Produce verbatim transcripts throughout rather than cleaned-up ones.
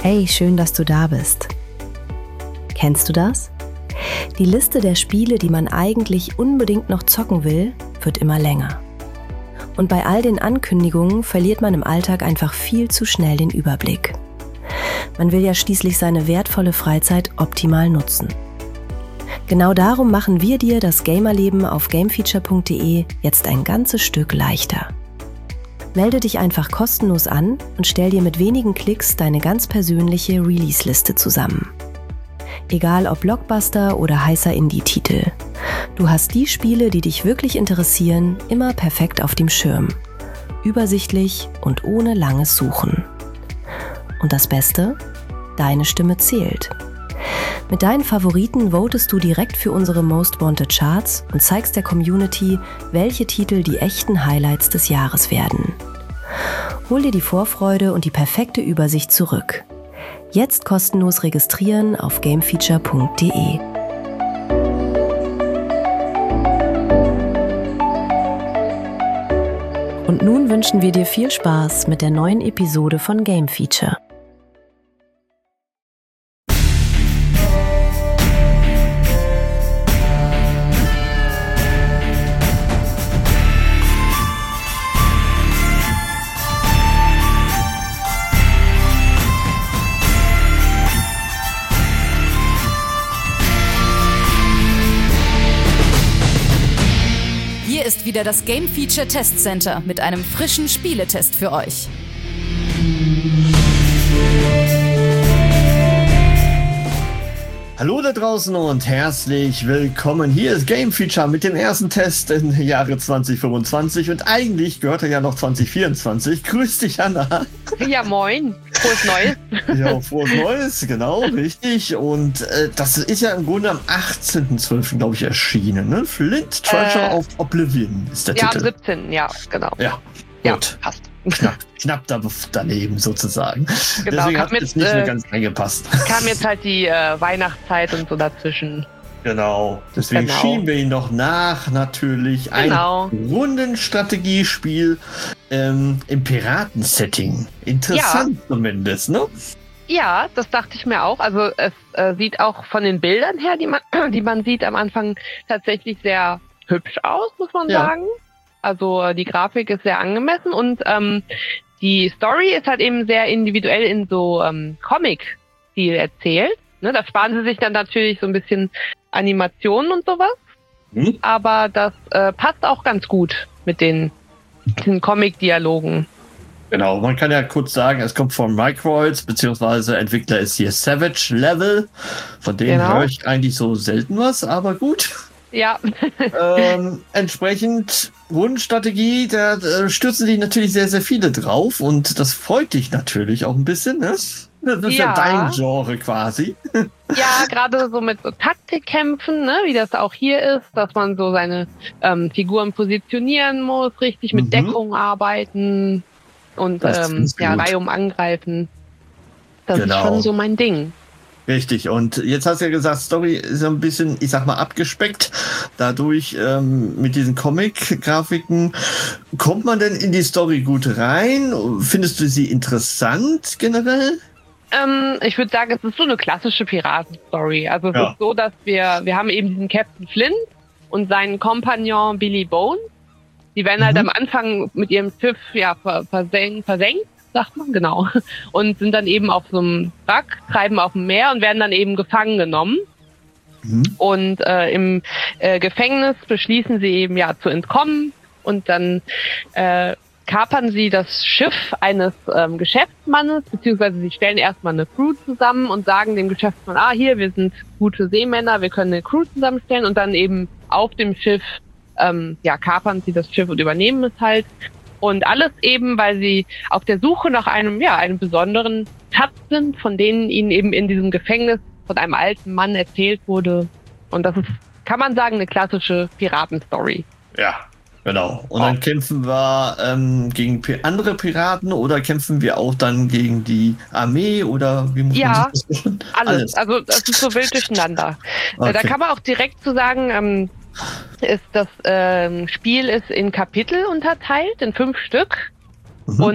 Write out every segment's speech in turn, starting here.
Hey, schön, dass du da bist. Kennst du das? Die Liste der Spiele, die man eigentlich unbedingt noch zocken will, wird immer länger. Und bei all den Ankündigungen verliert man im Alltag einfach viel zu schnell den Überblick. Man will ja schließlich seine wertvolle Freizeit optimal nutzen. Genau darum machen wir dir das Gamerleben auf gamefeature punkt de jetzt ein ganzes Stück leichter. Melde dich einfach kostenlos an und stell dir mit wenigen Klicks deine ganz persönliche Release-Liste zusammen. Egal ob Blockbuster oder heißer Indie-Titel. Du hast die Spiele, die dich wirklich interessieren, immer perfekt auf dem Schirm. Übersichtlich und ohne langes Suchen. Und das Beste? Deine Stimme zählt. Mit deinen Favoriten votest du direkt für unsere Most Wanted Charts und zeigst der Community, welche Titel die echten Highlights des Jahres werden. Hol dir die Vorfreude und die perfekte Übersicht zurück. Jetzt kostenlos registrieren auf gamefeature punkt de. Und nun wünschen wir dir viel Spaß mit der neuen Episode von Game Feature. Ist wieder das Game Feature Test Center mit einem frischen Spieletest für euch. Hallo da draußen und herzlich willkommen. Hier ist Game Feature mit dem ersten Test im Jahre zwanzig fünfundzwanzig und eigentlich gehört er ja noch zwanzig vierundzwanzig. Grüß dich, Anna. Ja, moin. Frohes Neues. Ja, frohes Neues, genau, richtig. Und äh, das ist ja im Grunde am achtzehnten zwölften glaube ich, erschienen. Ne? Flint Treasure äh, of Oblivion ist der ja, Titel. Ja, am siebzehnten ja, genau. Ja, ja gut. Passt. Knapp, knapp da, daneben sozusagen. Genau, deswegen hat es jetzt, nicht mehr äh, ganz reingepasst. Kam jetzt halt die äh, Weihnachtszeit und so dazwischen. Genau, deswegen genau. schieben wir ihn noch nach, natürlich. Genau. Ein Rundenstrategiespiel ähm, im Piratensetting. Interessant ja. zumindest, ne? Ja, das dachte ich mir auch. Also es äh, sieht auch von den Bildern her, die man, die man sieht am Anfang, tatsächlich sehr hübsch aus, muss man ja. sagen. Also die Grafik ist sehr angemessen und ähm, die Story ist halt eben sehr individuell in so ähm, Comic-Stil erzählt. Ne, da sparen sie sich dann natürlich so ein bisschen Animationen und sowas. Hm? Aber das äh, passt auch ganz gut mit den, den Comic-Dialogen. Genau, man kann ja kurz sagen, es kommt von Microids, beziehungsweise Entwickler ist hier Savage Level. Von denen genau. höre ich eigentlich so selten was, aber gut. Ja. ähm, entsprechend Rundenstrategie, da äh, stürzen sich natürlich sehr, sehr viele drauf und das freut dich natürlich auch ein bisschen, ne? Das ist ja, ja dein Genre quasi. Ja, gerade so mit so Taktikkämpfen, ne, wie das auch hier ist, dass man so seine ähm, Figuren positionieren muss, richtig mit mhm. Deckung arbeiten und ähm, ja, reihum angreifen. Das genau. ist schon so mein Ding. Richtig, und jetzt hast du ja gesagt, Story ist ein bisschen, ich sag mal, abgespeckt. Dadurch ähm, mit diesen Comic-Grafiken, kommt man denn in die Story gut rein? Findest du sie interessant generell? Ähm, ich würde sagen, es ist so eine klassische Piraten-Story. Also es ja. ist so, dass wir, wir haben eben diesen Captain Flint und seinen Kompagnon Billy Bones. Die werden mhm. halt am Anfang mit ihrem Schiff ja versenkt, versenkt. sagt man, genau. Und sind dann eben auf so einem Wrack, treiben auf dem Meer und werden dann eben gefangen genommen. Mhm. Und äh, im äh, Gefängnis beschließen sie eben ja zu entkommen und dann äh, kapern sie das Schiff eines ähm, Geschäftsmannes, beziehungsweise sie stellen erstmal eine Crew zusammen und sagen dem Geschäftsmann, ah, hier, wir sind gute Seemänner, wir können eine Crew zusammenstellen und dann eben auf dem Schiff, ähm, ja, kapern sie das Schiff und übernehmen es halt. Und alles eben, weil sie auf der Suche nach einem, ja, einem besonderen Schatz sind, von denen ihnen eben in diesem Gefängnis von einem alten Mann erzählt wurde. Und das ist, kann man sagen, eine klassische Piratenstory. Ja, genau. Und dann oh. kämpfen wir ähm, gegen andere Piraten oder kämpfen wir auch dann gegen die Armee oder wie muss ja, man das machen? alles. alles. Also das ist so wild durcheinander. Okay. Da kann man auch direkt zu sagen, ähm, ist das ähm, Spiel ist in Kapitel unterteilt, in fünf Stück. Mhm. Und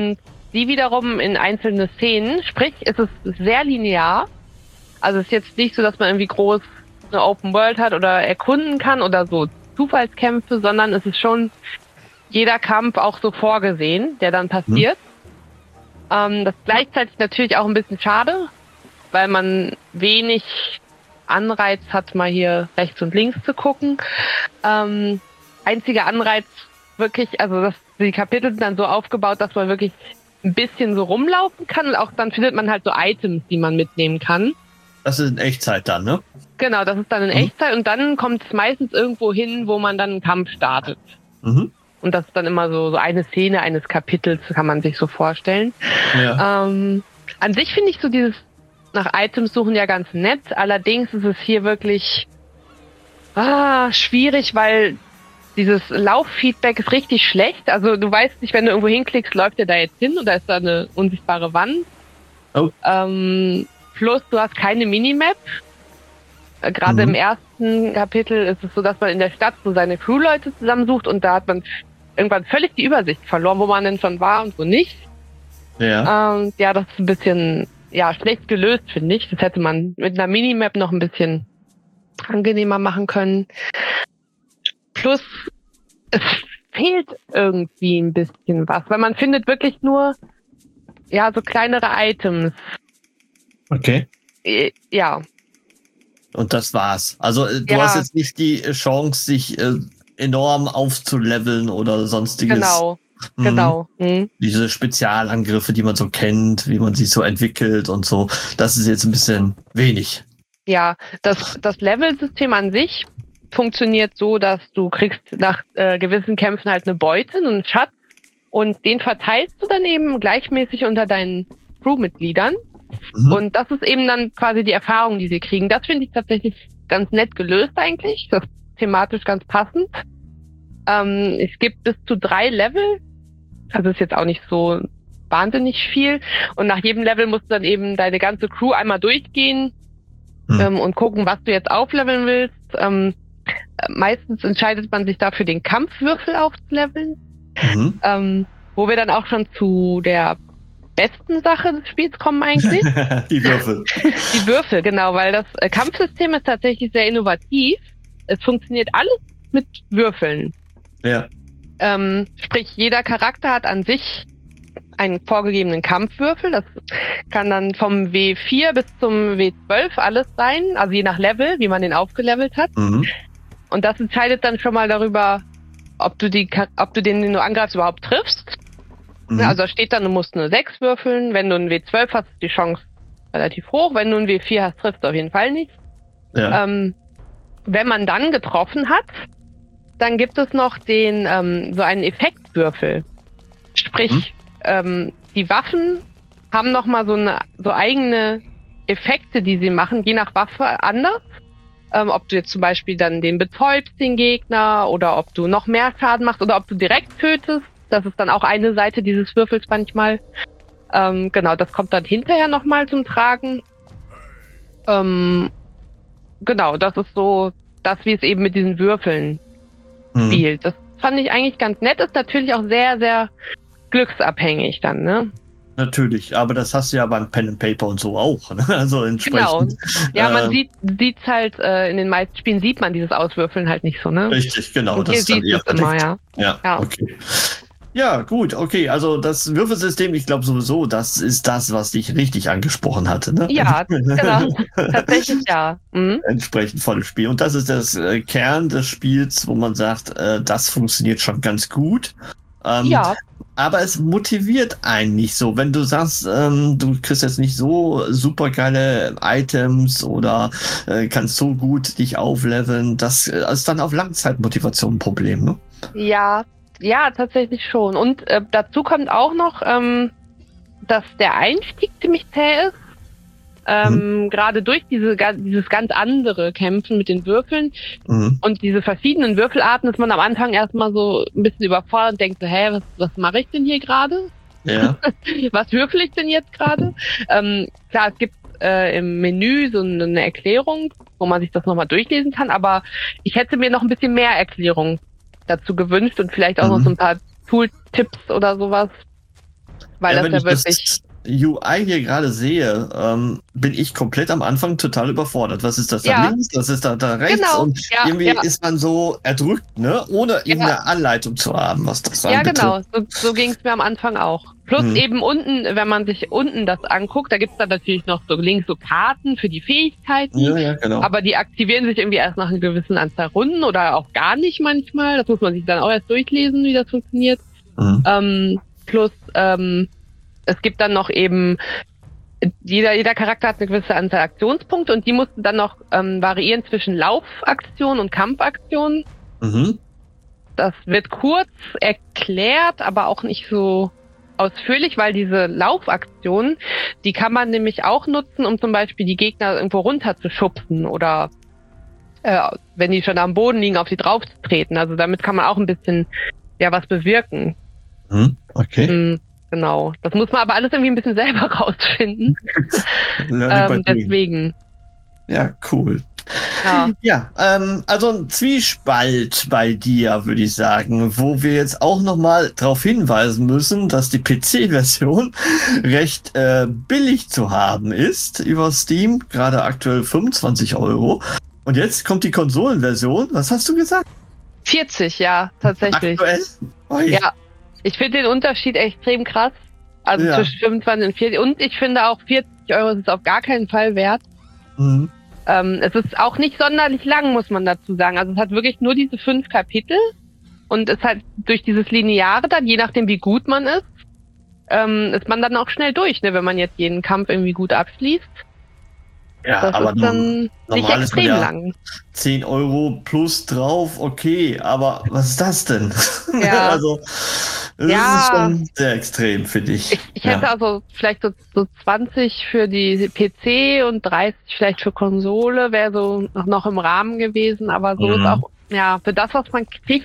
die wiederum in einzelne Szenen, sprich, es ist sehr linear. Also es ist jetzt nicht so, dass man irgendwie groß eine Open World hat oder erkunden kann oder so Zufallskämpfe, sondern es ist schon jeder Kampf auch so vorgesehen, der dann passiert. Mhm. Ähm, das ist gleichzeitig natürlich auch ein bisschen schade, weil man wenig Anreiz hat, mal hier rechts und links zu gucken. Ähm, einziger Anreiz wirklich, also das, die Kapitel sind dann so aufgebaut, dass man wirklich ein bisschen so rumlaufen kann und auch dann findet man halt so Items, die man mitnehmen kann. Das ist in Echtzeit dann, ne? Genau, das ist dann in mhm. Echtzeit und dann kommt es meistens irgendwo hin, wo man dann einen Kampf startet. Mhm. Und das ist dann immer so, so eine Szene eines Kapitels, kann man sich so vorstellen. Ja. Ähm, an sich finde ich so dieses nach Items suchen ja ganz nett, allerdings ist es hier wirklich ah, schwierig, weil dieses Lauffeedback ist richtig schlecht. Also du weißt nicht, wenn du irgendwo hinklickst, läuft der da jetzt hin oder ist da eine unsichtbare Wand. Oh. Ähm, plus du hast keine Minimap. Äh, Gerade mhm. im ersten Kapitel ist es so, dass man in der Stadt so seine Crewleute zusammensucht und da hat man irgendwann völlig die Übersicht verloren, wo man denn schon war und wo nicht. Ja, ähm, ja, das ist ein bisschen ja schlecht gelöst, finde ich. Das hätte man mit einer Minimap noch ein bisschen angenehmer machen können. Plus, es fehlt irgendwie ein bisschen was, weil man findet wirklich nur ja so kleinere Items. Okay. Ja. Und das war's. Also du ja. hast jetzt nicht die Chance, sich äh, enorm aufzuleveln oder sonstiges. Genau. Mhm. Genau. Mhm. Diese Spezialangriffe, die man so kennt, wie man sie so entwickelt und so, das ist jetzt ein bisschen wenig. Ja, das, das Level-System an sich funktioniert so, dass du kriegst nach äh, gewissen Kämpfen halt eine Beute, einen Schatz und den verteilst du dann eben gleichmäßig unter deinen Crewmitgliedern. Mhm. Und das ist eben dann quasi die Erfahrung, die sie kriegen. Das finde ich tatsächlich ganz nett gelöst eigentlich. Das ist thematisch ganz passend. Ähm, es gibt bis zu drei Level. Also ist jetzt auch nicht so wahnsinnig viel. Und nach jedem Level musst du dann eben deine ganze Crew einmal durchgehen mhm. ähm, und gucken, was du jetzt aufleveln willst. Ähm, meistens entscheidet man sich dafür, den Kampfwürfel aufzuleveln. Mhm. Ähm, wo wir dann auch schon zu der besten Sache des Spiels kommen eigentlich. Die Würfel. Die Würfel, genau, weil das äh, Kampfsystem ist tatsächlich sehr innovativ. Es funktioniert alles mit Würfeln. Ja. Ähm, sprich, jeder Charakter hat an sich einen vorgegebenen Kampfwürfel. Das kann dann vom W vier bis zum W zwölf alles sein, also je nach Level, wie man den aufgelevelt hat. Mhm. Und das entscheidet dann schon mal darüber, ob du die, ob du den, den du angreifst, überhaupt triffst. Mhm. Also da steht dann, du musst nur sechs würfeln. Wenn du einen W zwölf hast, ist die Chance relativ hoch. Wenn du einen W vier hast, triffst du auf jeden Fall nicht. Ja. Ähm, wenn man dann getroffen hat, dann gibt es noch den ähm, so einen Effektwürfel. Sprich, mhm. ähm, die Waffen haben nochmal so eine so eigene Effekte, die sie machen, je nach Waffe anders. Ähm, ob du jetzt zum Beispiel dann den betäubst, den Gegner, oder ob du noch mehr Schaden machst, oder ob du direkt tötest. Das ist dann auch eine Seite dieses Würfels manchmal. Ähm, genau, das kommt dann hinterher nochmal zum Tragen. Ähm, genau, das ist so das, wie es eben mit diesen Würfeln mhm. spielt. Das fand ich eigentlich ganz nett. Ist natürlich auch sehr, sehr glücksabhängig dann, ne? Natürlich, aber das hast du ja beim Pen and Paper und so auch, ne? Also entsprechend. Genau. Ja, man äh, sieht sieht's halt, äh, in den meisten Spielen sieht man dieses Auswürfeln halt nicht so, ne? Richtig, genau. Und hier das sieht es immer, ja. Ja, ja, okay. Ja, gut, okay. Also das Würfelsystem, ich glaube sowieso, das ist das, was dich richtig angesprochen hatte, ne? Ja, genau. Tatsächlich ja. Mhm. Entsprechend volles Spiel. Und das ist das äh, Kern des Spiels, wo man sagt, äh, das funktioniert schon ganz gut. Ähm, ja. Aber es motiviert einen nicht so. Wenn du sagst, ähm, du kriegst jetzt nicht so super geile Items oder äh, kannst so gut dich aufleveln, das ist dann auf Langzeitmotivation ein Problem, ne? Ja, ja, tatsächlich schon. Und äh, dazu kommt auch noch, ähm, dass der Einstieg ziemlich zäh ist. Ähm, mhm. Gerade durch diese, dieses ganz andere Kämpfen mit den Würfeln mhm. und diese verschiedenen Würfelarten ist man am Anfang erstmal so ein bisschen überfordert und denkt so, hä, was, was mache ich denn hier gerade? Ja. Was würfel ich denn jetzt gerade? ähm, klar, es gibt äh, im Menü so eine, eine Erklärung, wo man sich das nochmal durchlesen kann, aber ich hätte mir noch ein bisschen mehr Erklärung dazu gewünscht und vielleicht auch mhm. noch so ein paar Tooltips oder sowas. Weil ja, das wenn ja ich wirklich. das U I hier gerade sehe, ähm, bin ich komplett am Anfang total überfordert. Was ist das da Ja. links, was ist da, da rechts? Genau. Und Ja, irgendwie ja. ist man so erdrückt, ne? Ohne Ja. irgendeine Anleitung zu haben, was das Ja, anbetrifft. genau. So, so ging es mir am Anfang auch. Plus Mhm. eben unten, wenn man sich unten das anguckt, da gibt's dann natürlich noch so links so Karten für die Fähigkeiten. Ja, ja, genau. Aber die aktivieren sich irgendwie erst nach einer gewissen Anzahl Runden oder auch gar nicht manchmal. Das muss man sich dann auch erst durchlesen, wie das funktioniert. Mhm. Ähm, plus ähm, es gibt dann noch eben, jeder, jeder Charakter hat eine gewisse Anzahl Aktionspunkte und die mussten dann noch ähm, variieren zwischen Laufaktionen und Kampfaktionen. Mhm. Das wird kurz erklärt, aber auch nicht so ausführlich, weil diese Laufaktionen, die kann man nämlich auch nutzen, um zum Beispiel die Gegner irgendwo runterzuschubsen oder äh, wenn die schon am Boden liegen, auf die drauf zu treten. Also damit kann man auch ein bisschen ja was bewirken. Mhm. Okay. Mhm, genau. Das muss man aber alles irgendwie ein bisschen selber rausfinden. Learning by ähm, doing. deswegen. Ja, cool. Ja. Ja, ähm, also ein Zwiespalt bei dir, würde ich sagen, wo wir jetzt auch nochmal darauf hinweisen müssen, dass die P C-Version recht äh, billig zu haben ist über Steam, gerade aktuell fünfundzwanzig Euro. Und jetzt kommt die Konsolenversion. Was hast du gesagt? vierzig, ja, tatsächlich. Aktuell? Ui. Ja, ich finde den Unterschied extrem krass. Also Ja. zwischen fünfundzwanzig und vierzig. Und ich finde auch vierzig Euro ist es auf gar keinen Fall wert. Mhm. Ähm, es ist auch nicht sonderlich lang, muss man dazu sagen. Also es hat wirklich nur diese fünf Kapitel und es hat durch dieses Lineare dann, je nachdem wie gut man ist, ähm, ist man dann auch schnell durch, ne, wenn man jetzt jeden Kampf irgendwie gut abschließt. Ja, Das aber ist dann nicht normal ist man extrem ja lang. zehn Euro plus drauf, okay, aber was ist das denn? Ja. Also, das Ja. ist schon sehr extrem, finde ich. Ich, ich hätte ja. also vielleicht so, so zwanzig für die P C und dreißig vielleicht für Konsole, wäre so noch, noch im Rahmen gewesen, aber so Mhm. ist auch, ja, für das, was man kriegt,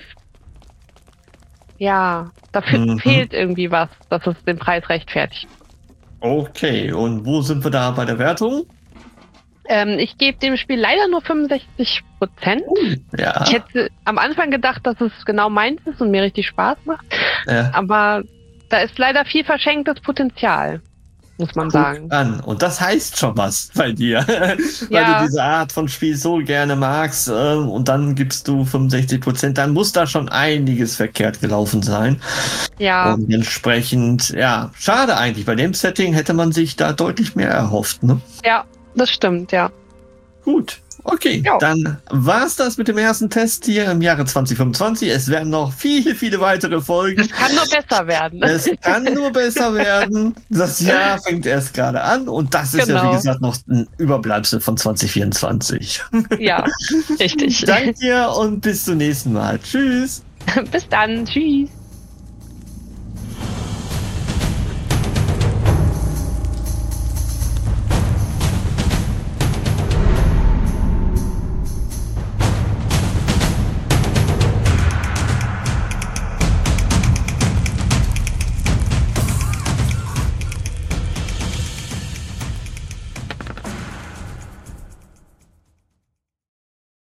ja, dafür Mhm. fehlt irgendwie was, dass es den Preis rechtfertigt. Okay, und wo sind wir da bei der Wertung? Ähm, ich gebe dem Spiel leider nur fünfundsechzig Prozent. Ja, Ich hätte am Anfang gedacht, dass es genau meins ist und mir richtig Spaß macht, ja. aber da ist leider viel verschenktes Potenzial, muss man Guck sagen. an. Und das heißt schon was bei dir, weil Ja. du diese Art von Spiel so gerne magst, ähm, und dann gibst du fünfundsechzig Prozent, dann muss da schon einiges verkehrt gelaufen sein. Ja. Und entsprechend, ja, schade eigentlich. Bei dem Setting hätte man sich da deutlich mehr erhofft, ne? Ja, das stimmt, ja. Gut, okay. Ja. Dann war's das mit dem ersten Test hier im Jahre zwanzig fünfundzwanzig. Es werden noch viele, viele weitere Folgen. Es kann nur besser werden. Es kann nur besser werden. Das Jahr fängt erst gerade an und das ist ja, Genau. wie gesagt, noch ein Überbleibsel von zwanzig vierundzwanzig. Ja, richtig. Danke dir und bis zum nächsten Mal. Tschüss. Bis dann. Tschüss.